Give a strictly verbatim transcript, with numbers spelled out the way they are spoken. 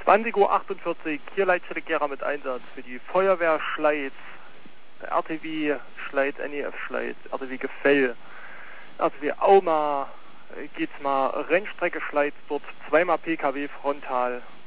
zwanzig Uhr achtundvierzig, hier Leitstelle Gera mit Einsatz für die Feuerwehr Schleiz, R T W Schleiz, N E F Schleiz, R T W Gefell, R T W Auma, geht's mal Rennstrecke Schleiz, dort zweimal P K W frontal.